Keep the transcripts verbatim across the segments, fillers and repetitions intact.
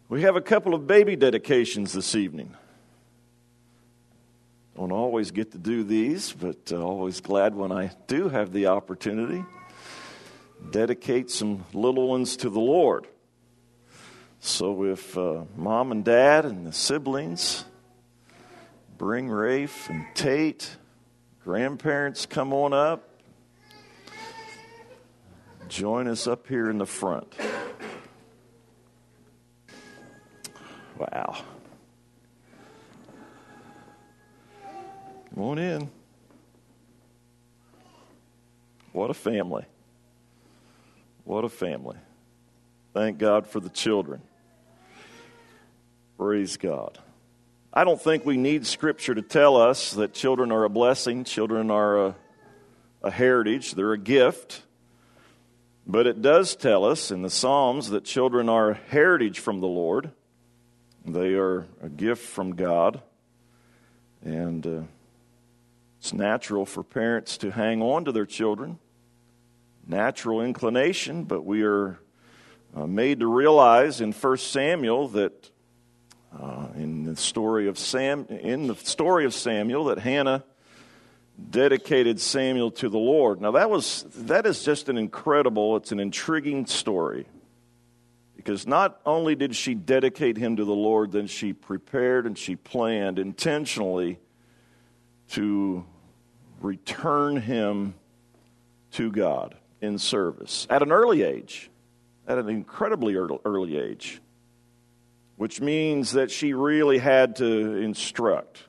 We have a couple of baby dedications this evening. Don't always get to do these, but uh, always glad when I do have the opportunity. Dedicate some little ones to the Lord. So if uh, mom and dad and the siblings bring Rafe and Tate, grandparents come on up, join us up here in the front. Wow. Come on in. What a family. What a family. Thank God for the children. Praise God. I don't think we need Scripture to tell us that children are a blessing. Children are a, a heritage. They're a gift. But it does tell us in the Psalms that children are a heritage from the Lord. They are a gift from God. And uh, it's natural for parents to hang on to their children. Natural inclination, but we are uh, made to realize in First Samuel that uh, in the story of Sam, in the story of Samuel, that Hannah dedicated Samuel to the Lord. Now that was that is just an incredible, it's an intriguing story. Because not only did she dedicate him to the Lord, then she prepared and she planned intentionally to return him to God in service at an early age, at an incredibly early age, which means that she really had to instruct.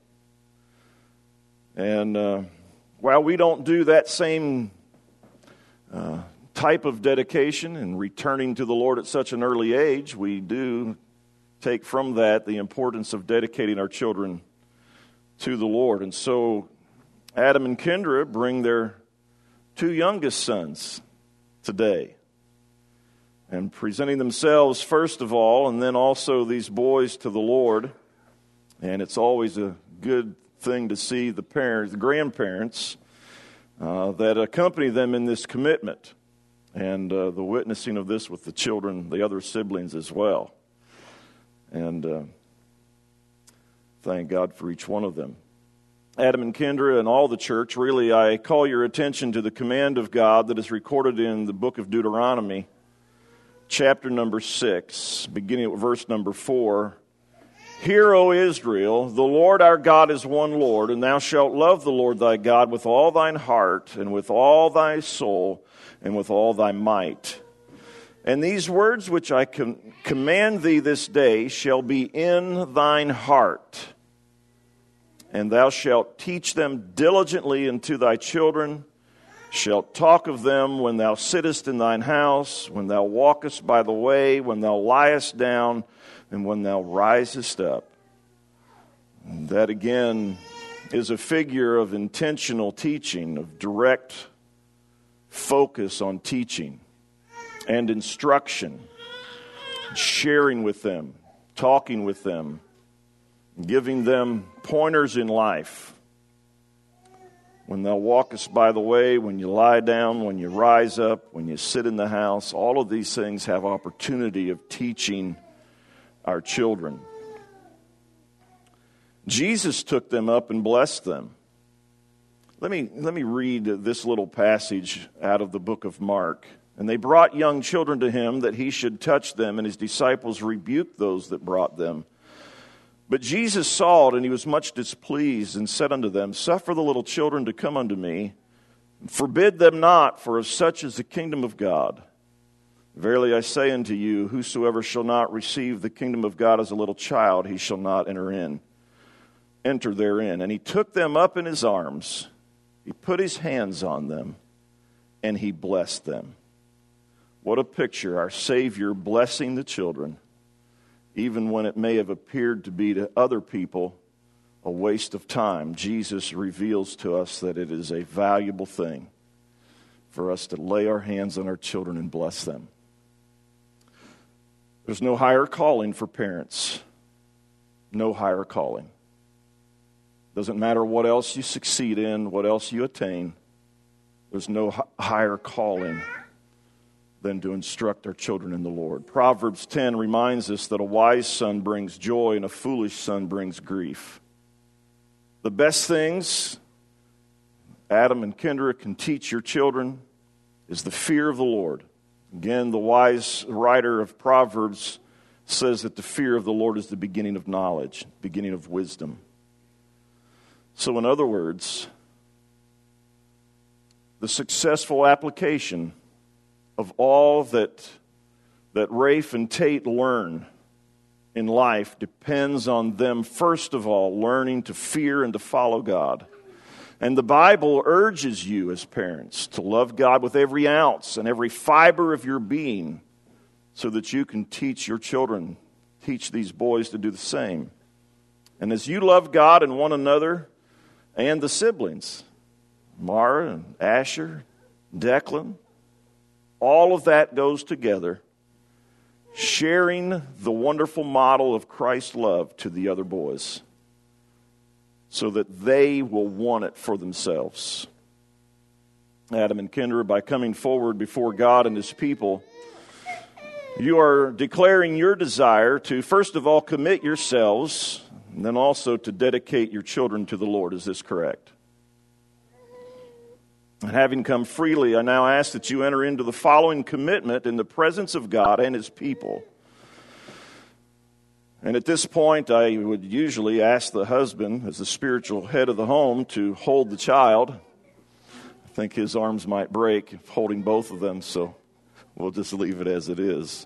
And uh, while we don't do that same uh, type of dedication and returning to the Lord at such an early age, we do take from that the importance of dedicating our children to the Lord. And so Adam and Kendra bring their two youngest sons today and presenting themselves first of all, and then also these boys to the Lord. And it's always a good thing to see the parents, the grandparents uh, that accompany them in this commitment. And uh, the witnessing of this with the children, the other siblings as well. And uh, thank God for each one of them. Adam and Kendra and all the church, really, I call your attention to the command of God that is recorded in the book of Deuteronomy, chapter number six, beginning at verse number four. Hear, O Israel, the Lord our God is one Lord, and thou shalt love the Lord thy God with all thine heart, and with all thy soul, and with all thy might. And these words which I com- command thee this day shall be in thine heart, and thou shalt teach them diligently unto thy children, shalt talk of them when thou sittest in thine house, when thou walkest by the way, when thou liest down, and when thou risest up. And that again is a figure of intentional teaching, of direct focus on teaching and instruction, sharing with them, talking with them, giving them pointers in life. When thou walkest by the way, when you lie down, when you rise up, when you sit in the house, all of these things have opportunity of teaching our children. Jesus took them up and blessed them. Let me, let me read this little passage out of the book of Mark. And they brought young children to him that he should touch them, and his disciples rebuked those that brought them. But Jesus saw it, and he was much displeased, and said unto them, Suffer the little children to come unto me, and forbid them not, for of such is the kingdom of God. Verily I say unto you, whosoever shall not receive the kingdom of God as a little child, he shall not enter in, enter therein. And he took them up in his arms, he put his hands on them, and he blessed them. What a picture, our Savior blessing the children, even when it may have appeared to be to other people a waste of time. Jesus reveals to us that it is a valuable thing for us to lay our hands on our children and bless them. There's no higher calling for parents. No higher calling. Doesn't matter what else you succeed in, what else you attain. There's no higher calling than to instruct our children in the Lord. Proverbs ten reminds us that a wise son brings joy and a foolish son brings grief. The best things Adam and Kendra can teach your children is the fear of the Lord. Again, the wise writer of Proverbs says that the fear of the Lord is the beginning of knowledge, beginning of wisdom. So in other words, the successful application of all that, that Rafe and Tate learn in life depends on them, first of all, learning to fear and to follow God. And the Bible urges you as parents to love God with every ounce and every fiber of your being so that you can teach your children, teach these boys to do the same. And as you love God and one another and the siblings, Mara and Asher, Declan, all of that goes together, sharing the wonderful model of Christ's love to the other boys so that they will want it for themselves. Adam and Kendra, by coming forward before God and His people, you are declaring your desire to, first of all, commit yourselves, and then also to dedicate your children to the Lord. Is this correct? And having come freely, I now ask that you enter into the following commitment in the presence of God and His people. And at this point, I would usually ask the husband, as the spiritual head of the home, to hold the child. I think his arms might break holding both of them, so we'll just leave it as it is.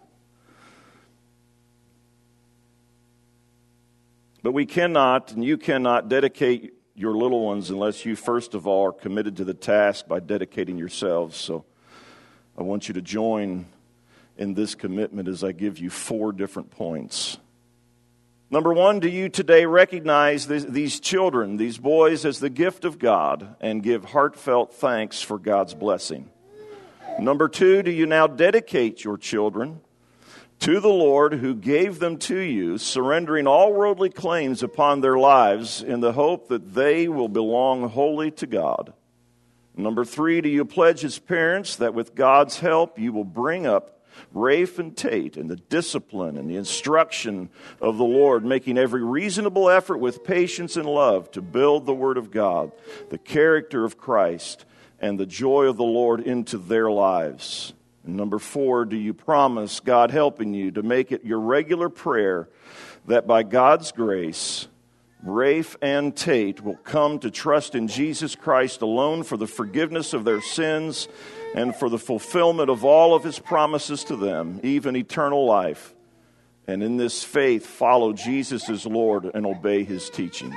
But we cannot, and you cannot, dedicate your little ones unless you, first of all, are committed to the task by dedicating yourselves. So I want you to join in this commitment as I give you four different points. Number one, do you today recognize this, these children, these boys, as the gift of God and give heartfelt thanks for God's blessing? Number two, do you now dedicate your children to the Lord who gave them to you, surrendering all worldly claims upon their lives in the hope that they will belong wholly to God? Number three, do you pledge as parents that with God's help you will bring up Rafe and Tate in the discipline and the instruction of the Lord, making every reasonable effort with patience and love to build the Word of God, the character of Christ, and the joy of the Lord into their lives? And number four, do you promise, God helping you, to make it your regular prayer that by God's grace, Rafe and Tate will come to trust in Jesus Christ alone for the forgiveness of their sins and for the fulfillment of all of His promises to them, even eternal life, and in this faith follow Jesus as Lord and obey His teachings?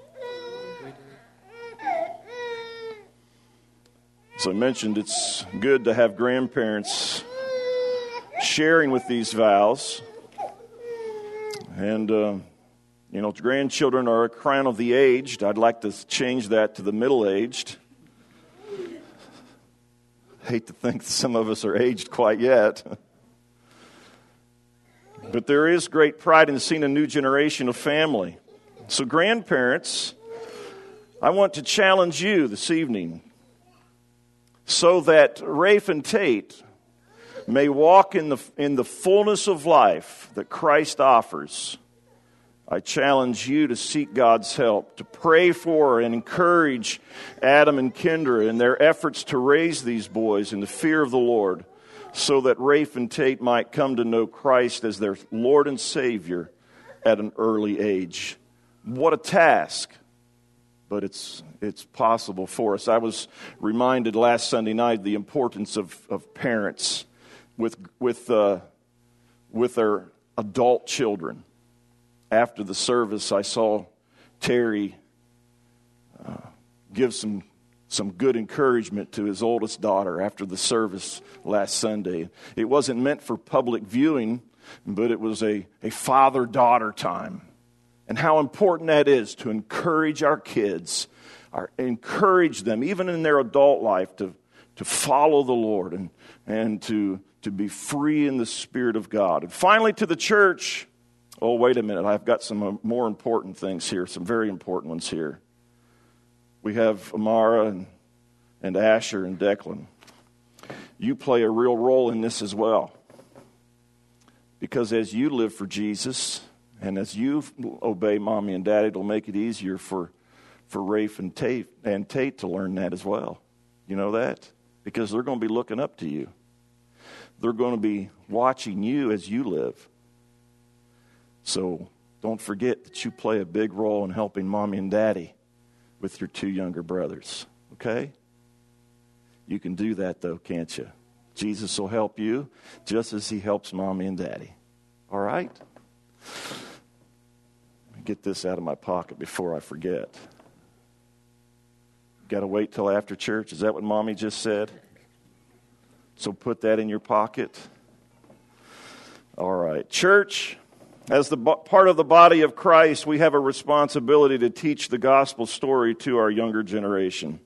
As I mentioned, it's good to have grandparents sharing with these vows. And, uh, you know, grandchildren are a crown of the aged. I'd like to change that to the middle-aged. Hate to think that some of us are aged quite yet. But there is great pride in seeing a new generation of family. So grandparents, I want to challenge you this evening so that Rafe and Tate may walk in the, in the fullness of life that Christ offers. I challenge you to seek God's help, to pray for and encourage Adam and Kendra in their efforts to raise these boys in the fear of the Lord, so that Rafe and Tate might come to know Christ as their Lord and Savior at an early age. What a task, but it's it's possible for us. I was reminded last Sunday night the importance of, of parents with with uh, with their adult children. After the service, I saw Terry uh, give some some good encouragement to his oldest daughter after the service last Sunday. It wasn't meant for public viewing, but it was a, a father-daughter time. And how important that is to encourage our kids, our, encourage them, even in their adult life, to, to follow the Lord and, and to, to be free in the Spirit of God. And finally, to the church. Oh, wait a minute. I've got some more important things here, some very important ones here. We have Amara and, and Asher and Declan. you play a real role in this as well. Because as you live for Jesus and as you obey Mommy and Daddy, it'll make it easier for, for Rafe and Tate, and Tate to learn that as well. You know that? Because they're going to be looking up to you. They're going to be watching you as you live. So don't forget that you play a big role in helping Mommy and Daddy with your two younger brothers. Okay? You can do that though, can't you? Jesus will help you just as he helps Mommy and Daddy. All right? Let me get this out of my pocket before I forget. Got to wait till after church? Is that what Mommy just said? So put that in your pocket. All right. Church, as the bo- part of the body of Christ, we have a responsibility to teach the gospel story to our younger generation.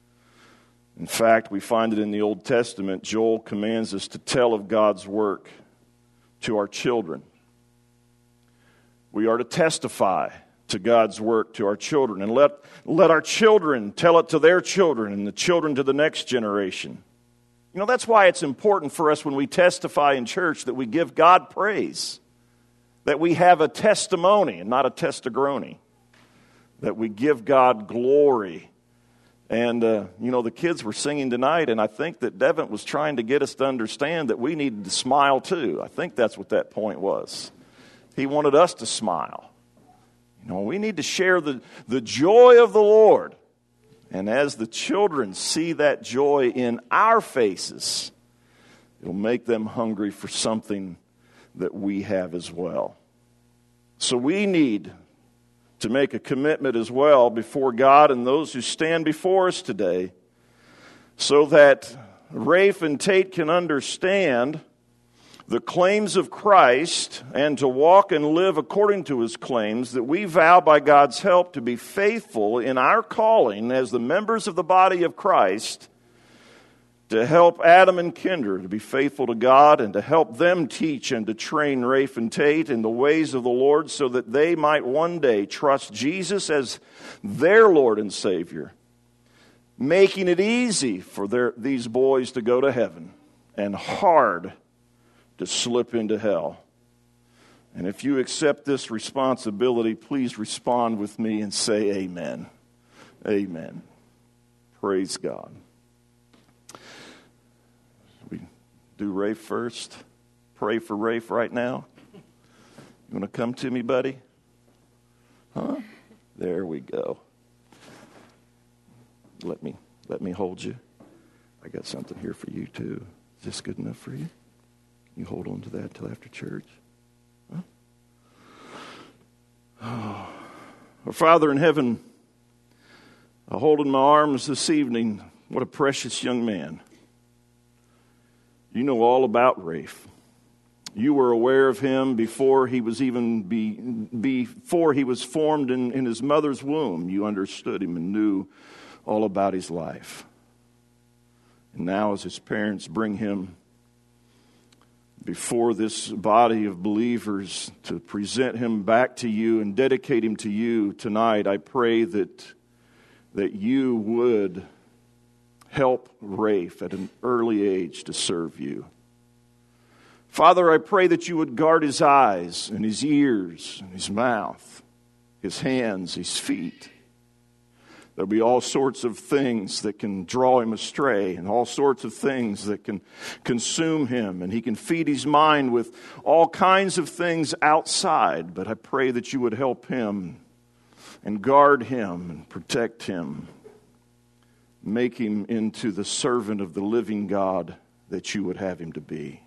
In fact, we find it in the Old Testament. Joel commands us to tell of God's work to our children. We are to testify to God's work to our children, and let, let our children tell it to their children and the children to the next generation. You know, that's why it's important for us when we testify in church that we give God praise, that we have a testimony and not a testagrony, that we give God glory. And, uh, you know, the kids were singing tonight, and I think that Devin was trying to get us to understand that we needed to smile too. I think that's what that point was. He wanted us to smile. You know, we need to share the, the joy of the Lord. And as the children see that joy in our faces, it'll make them hungry for something that we have as well. So we need to make a commitment as well before God and those who stand before us today, so that Rafe and Tate can understand the claims of Christ and to walk and live according to his claims, that we vow by God's help to be faithful in our calling as the members of the body of Christ, to help Adam and Kendra to be faithful to God and to help them teach and to train Rafe and Tate in the ways of the Lord, so that they might one day trust Jesus as their Lord and Savior, making it easy for their, these boys to go to heaven and hard to slip into hell. And if you accept this responsibility, please respond with me and say amen. Amen. Praise God. We do Rafe first. Pray for Rafe right now. You want to come to me, buddy? Huh? There we go. Let me let me hold you. I got something here for you too. Is this good enough for you? You hold on to that till after church. Huh? Oh. Our Father in heaven, I hold in my arms this evening, what a precious young man. You know all about Rafe. You were aware of him before he was even be, before he was formed in, in his mother's womb. You understood him and knew all about his life. And now as his parents bring him before this body of believers to present him back to you and dedicate him to you tonight, I pray that, that you would help Rafe at an early age to serve you. Father, I pray that you would guard his eyes and his ears and his mouth, his hands, his feet. There'll be all sorts of things that can draw him astray and all sorts of things that can consume him. And he can feed his mind with all kinds of things outside. But I pray that you would help him and guard him and protect him. Make him into the servant of the living God that you would have him to be.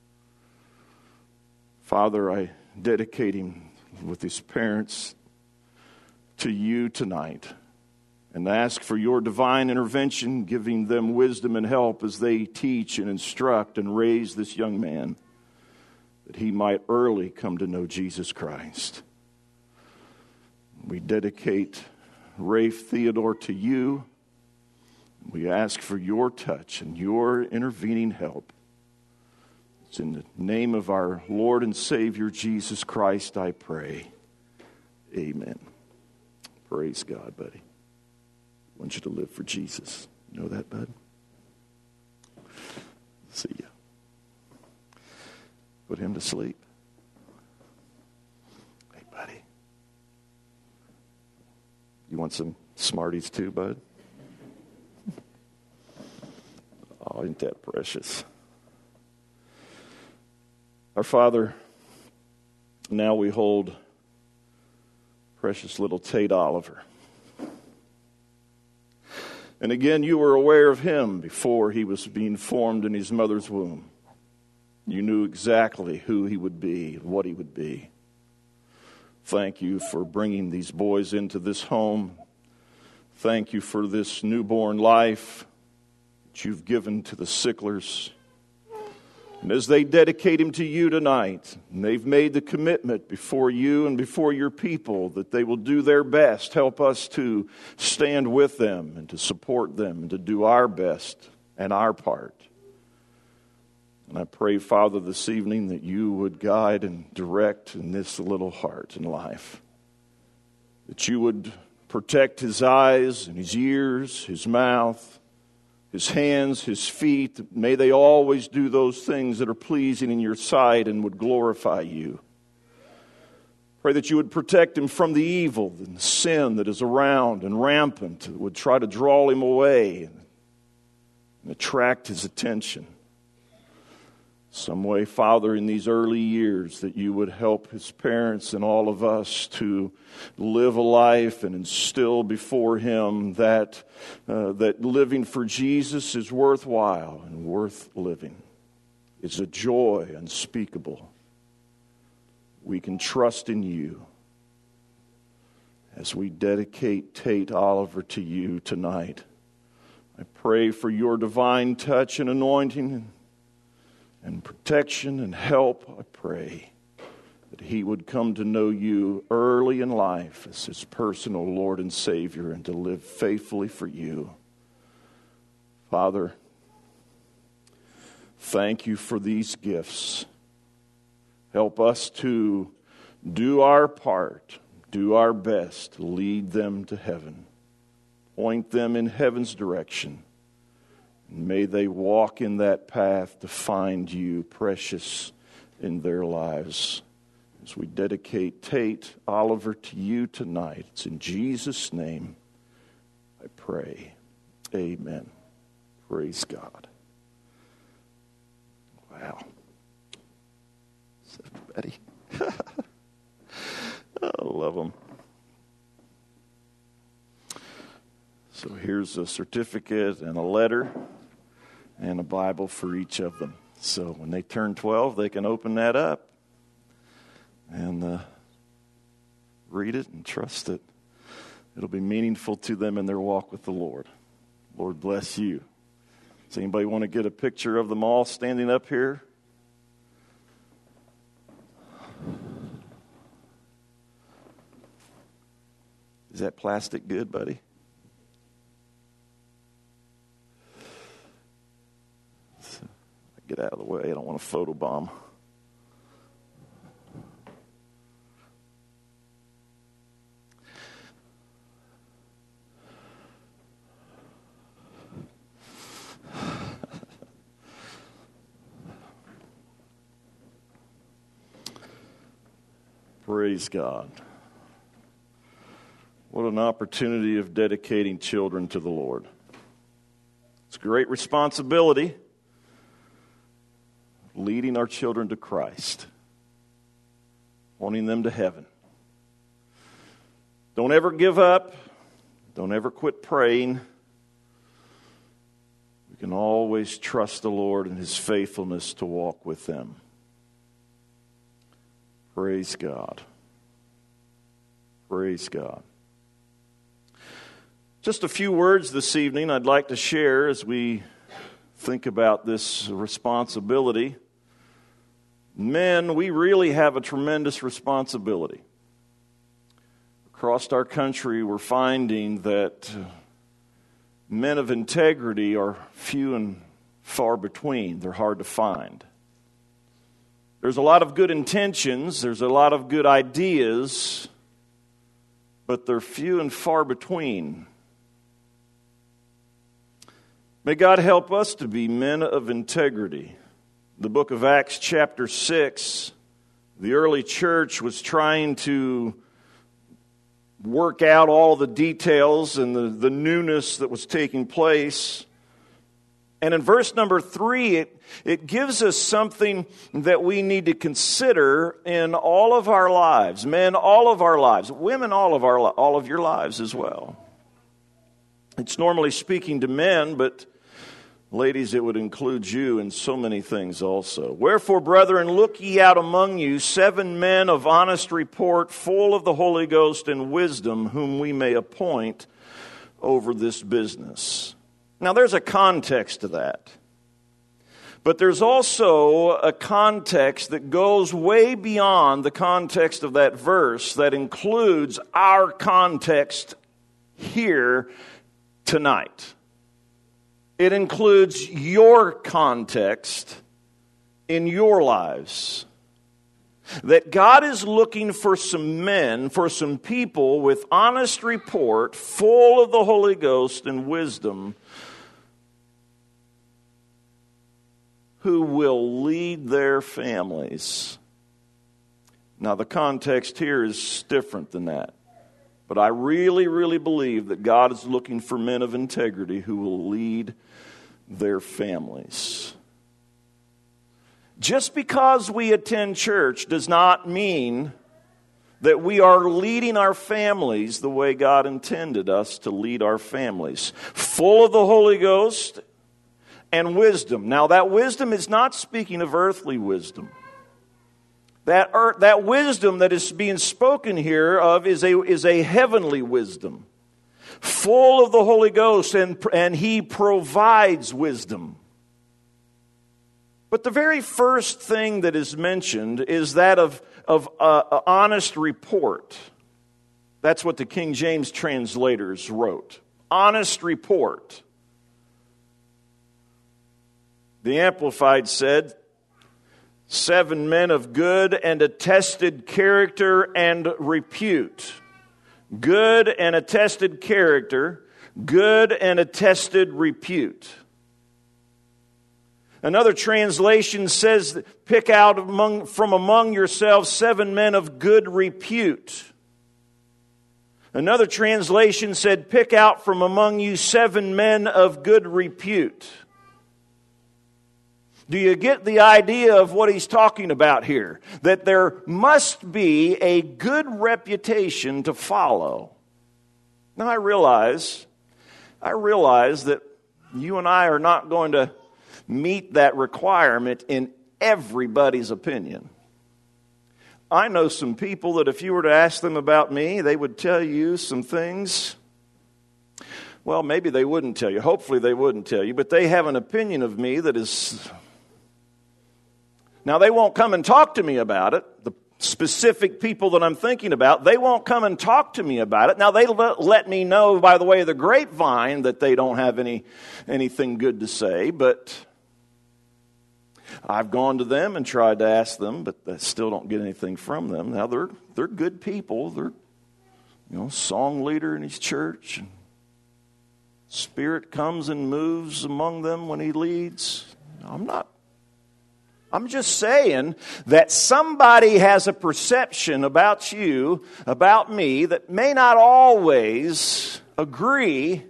Father, I dedicate him with his parents to you tonight. And ask for your divine intervention, giving them wisdom and help as they teach and instruct and raise this young man, that he might early come to know Jesus Christ. We dedicate Rafe Theodore to you. We ask for your touch and your intervening help. It's in the name of our Lord and Savior, Jesus Christ, I pray. Amen. Praise God, buddy. I want you to live for Jesus. You know that, bud? See ya. Put him to sleep. Hey, buddy. You want some Smarties too, bud? Oh, ain't that precious. Our Father, now we hold precious little Tate Oliver. And again, you were aware of him before he was being formed in his mother's womb. You knew exactly who he would be, what he would be. Thank you for bringing these boys into this home. Thank you for this newborn life that you've given to the Sicklers. And as they dedicate him to you tonight, and they've made the commitment before you and before your people that they will do their best, help us to stand with them and to support them and to do our best and our part. And I pray, Father, this evening that you would guide and direct in this little heart and life. That you would protect his eyes and his ears, his mouth, his hands, his feet. May they always do those things that are pleasing in your sight and would glorify you. Pray that you would protect him from the evil and the sin that is around and rampant, that would try to draw him away and attract his attention. Some way, Father, in these early years, that you would help his parents and all of us to live a life and instill before him that uh, that living for Jesus is worthwhile and worth living. It's a joy unspeakable. We can trust in you. As we dedicate Tate Oliver to you tonight, I pray for your divine touch and anointing and protection and help. I pray that he would come to know you early in life as his personal Lord and Savior and to live faithfully for you. Father, thank you for these gifts. Help us to do our part, do our best to lead them to heaven. Point them in heaven's direction. And may they walk in that path to find you precious in their lives. As we dedicate Tate Oliver to you tonight, it's in Jesus' name I pray. Amen. Praise God. Wow. Betty. I love them. So here's a certificate and a letter and a Bible for each of them. So when they turn twelve, they can open that up and uh, read it and trust it. It'll be meaningful to them in their walk with the Lord. Lord bless you. Does anybody want to get a picture of them all standing up here? Is that plastic good, buddy? So, get out of the way. I don't want to photobomb. Praise God. What an opportunity of dedicating children to the Lord. It's a great responsibility, leading our children to Christ, pointing them to heaven. Don't ever give up. Don't ever quit praying. We can always trust the Lord and His faithfulness to walk with them. Praise God. Praise God. Just a few words this evening I'd like to share as we think about this responsibility. Men, we really have a tremendous responsibility. Across our country, we're finding that men of integrity are few and far between. They're hard to find. There's a lot of good intentions, there's a lot of good ideas, but they're few and far between. May God help us to be men of integrity. The book of Acts chapter six, the early church was trying to work out all the details and the, the newness that was taking place. And in verse number three, it, it gives us something that we need to consider in all of our lives. Men, all of our lives. Women, all of our all of your lives as well. It's normally speaking to men, but ladies, it would include you in so many things also. Wherefore, brethren, look ye out among you seven men of honest report, full of the Holy Ghost and wisdom, whom we may appoint over this business. Now, there's a context to that. But there's also a context that goes way beyond the context of that verse that includes our context here tonight. It includes your context in your lives. That God is looking for some men, for some people with honest report, full of the Holy Ghost and wisdom, who will lead their families. Now, the context here is different than that. But I really, really believe that God is looking for men of integrity who will lead their families. Just because we attend church does not mean that we are leading our families the way God intended us to lead our families. Full of the Holy Ghost and wisdom. Now, that wisdom is not speaking of earthly wisdom. That, earth, that wisdom that is being spoken here of is a, is a heavenly wisdom. Full of the Holy Ghost, and, and He provides wisdom. But the very first thing that is mentioned is that of, of uh, honest report. That's what the King James translators wrote. Honest report. The Amplified said, seven men of good and attested character and repute. Good and attested character, good and attested repute. Another translation says, pick out among, from among yourselves seven men of good repute. Another translation said, pick out from among you seven men of good repute. Do you get the idea of what he's talking about here? That there must be a good reputation to follow. Now I realize, I realize that you and I are not going to meet that requirement in everybody's opinion. I know some people that if you were to ask them about me, they would tell you some things. Well, maybe they wouldn't tell you. Hopefully they wouldn't tell you. But they have an opinion of me that is... Now, they won't come and talk to me about it. The specific people that I'm thinking about, they won't come and talk to me about it. Now, they let me know by the way of the grapevine that they don't have any anything good to say, but I've gone to them and tried to ask them, but I still don't get anything from them. Now, they're they're good people. They're, you know, song leader in his church. And Spirit comes and moves among them when he leads. I'm not I'm just saying that somebody has a perception about you, about me, that may not always agree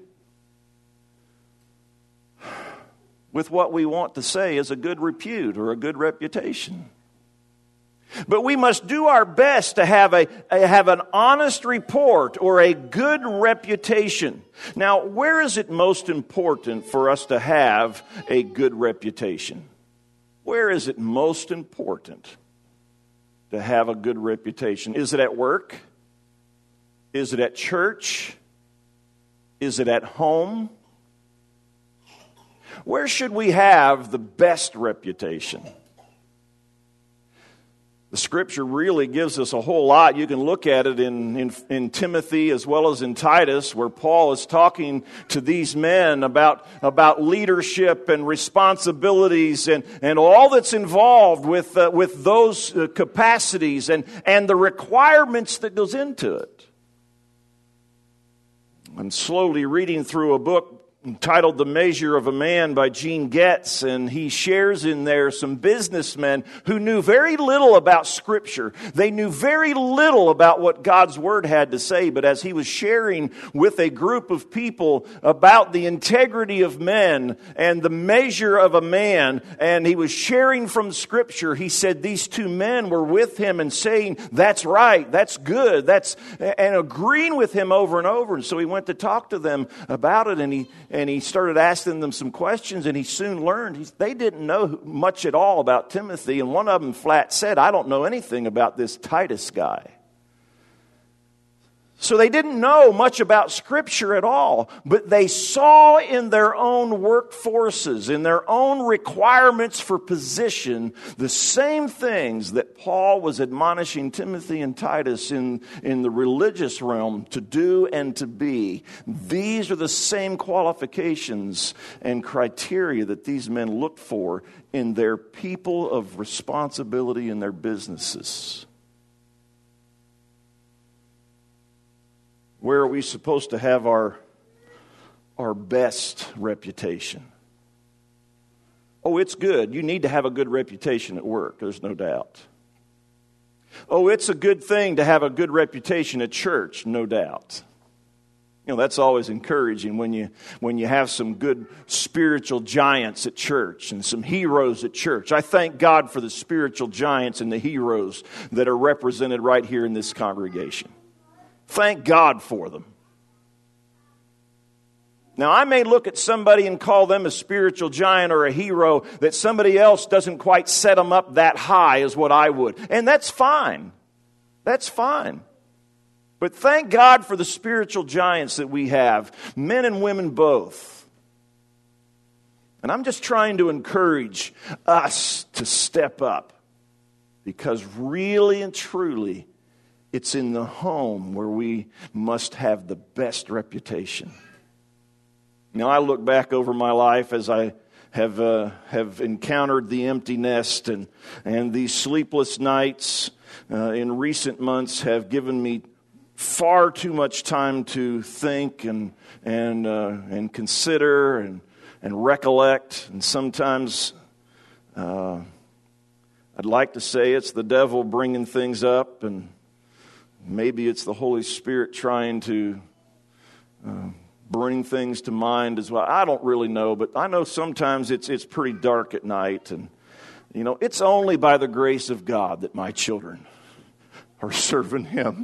with what we want to say as a good repute or a good reputation. But we must do our best to have a, a have an honest report or a good reputation. Now, where is it most important for us to have a good reputation? Where is it most important to have a good reputation? Is it at work? Is it at church? Is it at home? Where should we have the best reputation? The Scripture really gives us a whole lot. You can look at it in, in, in Timothy as well as in Titus, where Paul is talking to these men about, about leadership and responsibilities and, and all that's involved with, uh, with those uh, capacities and, and the requirements that goes into it. I'm slowly reading through a book entitled The Measure of a Man by Gene Getz, and he shares in there some businessmen who knew very little about Scripture. They knew very little about what God's Word had to say, but as he was sharing with a group of people about the integrity of men and the measure of a man, and he was sharing from Scripture, he said these two men were with him and saying, that's right, that's good, that's and agreeing with him over and over. And so he went to talk to them about it, and he And he started asking them some questions, and he soon learned he, they didn't know much at all about Timothy. And one of them flat said, I don't know anything about this Titus guy. So they didn't know much about Scripture at all, but they saw in their own workforces, in their own requirements for position, the same things that Paul was admonishing Timothy and Titus in, in the religious realm to do and to be. These are the same qualifications and criteria that these men looked for in their people of responsibility in their businesses. Where are we supposed to have our, our best reputation? Oh, it's good. You need to have a good reputation at work, there's no doubt. Oh, it's a good thing to have a good reputation at church, no doubt. You know, that's always encouraging when you when you have some good spiritual giants at church and some heroes at church. I thank God for the spiritual giants and the heroes that are represented right here in this congregation. Thank God for them. Now, I may look at somebody and call them a spiritual giant or a hero that somebody else doesn't quite set them up that high as what I would. And that's fine. That's fine. But thank God for the spiritual giants that we have, men and women both. And I'm just trying to encourage us to step up, because really and truly, it's in the home where we must have the best reputation. Now, I look back over my life as I have uh, have encountered the empty nest, and, and these sleepless nights uh, in recent months have given me far too much time to think and and uh, and consider and and recollect. And sometimes uh, I'd like to say it's the devil bringing things up, and maybe it's the Holy Spirit trying to uh, bring things to mind as well. I don't really know, but I know sometimes it's it's pretty dark at night. And, you know, it's only by the grace of God that my children are serving Him.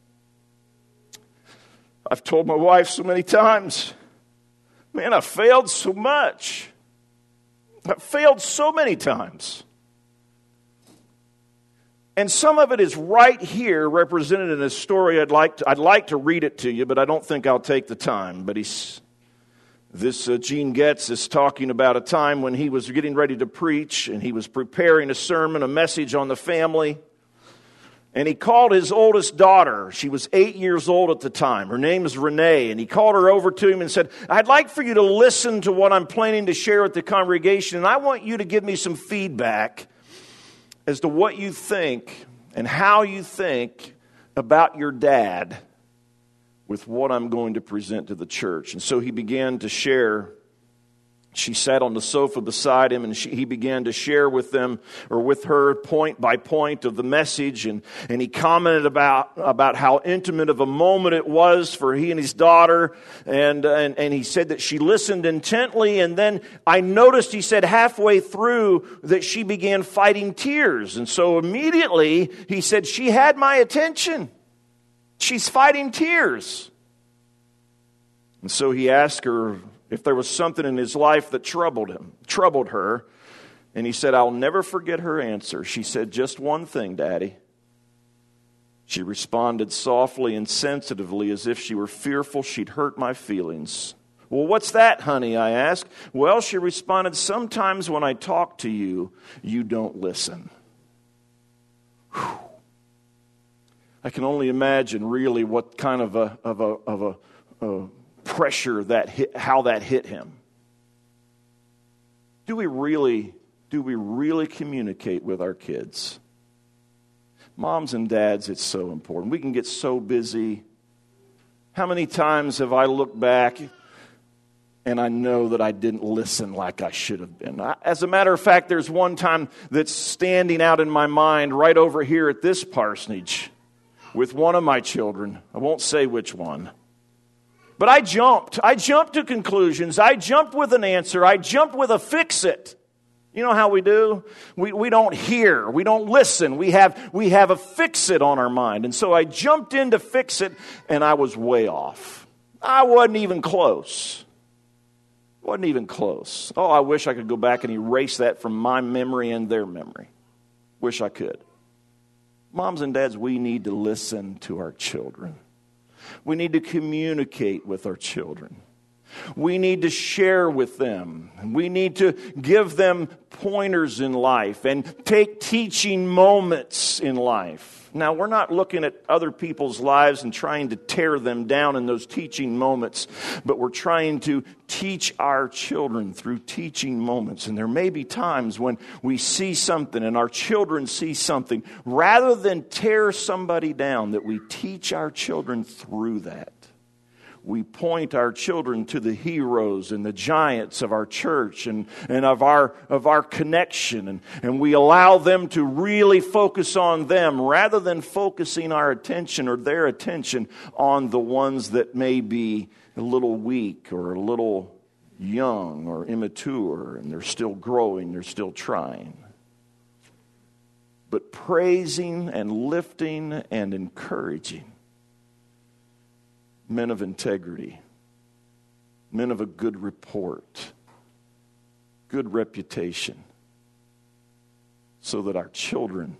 I've told my wife so many times, man, I failed so much. I failed so many times. And some of it is right here represented in a story. I'd like to, I'd like to read it to you, but I don't think I'll take the time. But he's, this uh, Gene Getz is talking about a time when he was getting ready to preach, and he was preparing a sermon, a message on the family. And he called his oldest daughter. She was eight years old at the time. Her name is Renee. And he called her over to him and said, I'd like for you to listen to what I'm planning to share with the congregation, and I want you to give me some feedback as to what you think and how you think about your dad with what I'm going to present to the church. And so he began to share. She sat on the sofa beside him, and she, he began to share with them, or with her, point by point of the message. And, and he commented about, about how intimate of a moment it was for he and his daughter. And, and, and he said that she listened intently. And then I noticed, he said, halfway through that she began fighting tears. And so immediately he said, she had my attention. She's fighting tears. And so he asked her if there was something in his life that troubled him, troubled her. And he said, I'll never forget her answer. She said, just one thing, Daddy. She responded softly and sensitively, as if she were fearful she'd hurt my feelings. Well, what's that, honey? I asked. Well, she responded, sometimes when I talk to you, you don't listen. Whew. I can only imagine really what kind of a of a of a, a pressure that hit, how that hit him. Do we really, do we really communicate with our kids? Moms and dads, it's so important. We can get so busy. How many times have I looked back And I know that I didn't listen like I should have been. As a matter of fact, there's one time that's standing out in my mind right over here at this parsonage with one of my children. I won't say which one. But I jumped. I jumped to conclusions. I jumped with an answer. I jumped with a fix-it. You know how we do? We we don't hear. We don't listen. We have we have a fix-it on our mind. And so I jumped in to fix it, and I was way off. I wasn't even close. Wasn't even close. Oh, I wish I could go back and erase that from my memory and their memory. Wish I could. Moms and dads, we need to listen to our children. We need to communicate with our children. We need to share with them. We need to give them pointers in life and take teaching moments in life. Now, we're not looking at other people's lives and trying to tear them down in those teaching moments, but we're trying to teach our children through teaching moments. And there may be times when we see something and our children see something, rather than tear somebody down, that we teach our children through that. We point our children to the heroes and the giants of our church and, and of our of our connection. And, and we allow them to really focus on them rather than focusing our attention or their attention on the ones that may be a little weak or a little young or immature, and they're still growing, they're still trying. But praising and lifting and encouraging men of integrity, men of a good report, good reputation, so that our children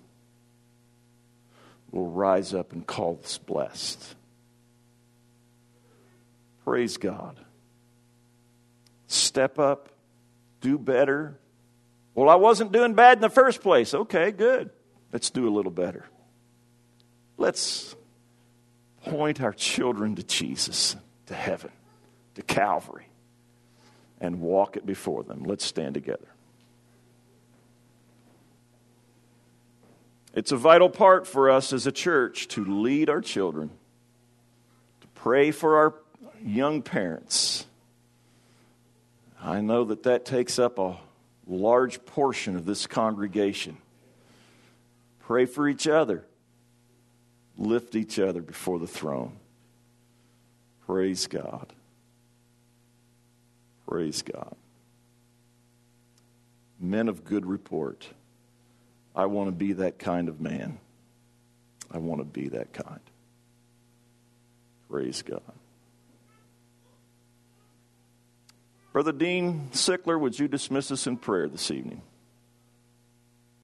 will rise up and call us blessed. Praise God. Step up, do better. Well, I wasn't doing bad in the first place. Okay, good. Let's do a little better. Let's point our children to Jesus, to heaven, to Calvary, and walk it before them. Let's stand together. It's a vital part for us as a church to lead our children, to pray for our young parents. I know that that takes up a large portion of this congregation. Pray for each other. Lift each other before the throne. Praise God. Praise God. Men of good report. I want to be that kind of man. I want to be that kind. Praise God. Brother Dean Sickler, would you dismiss us in prayer this evening?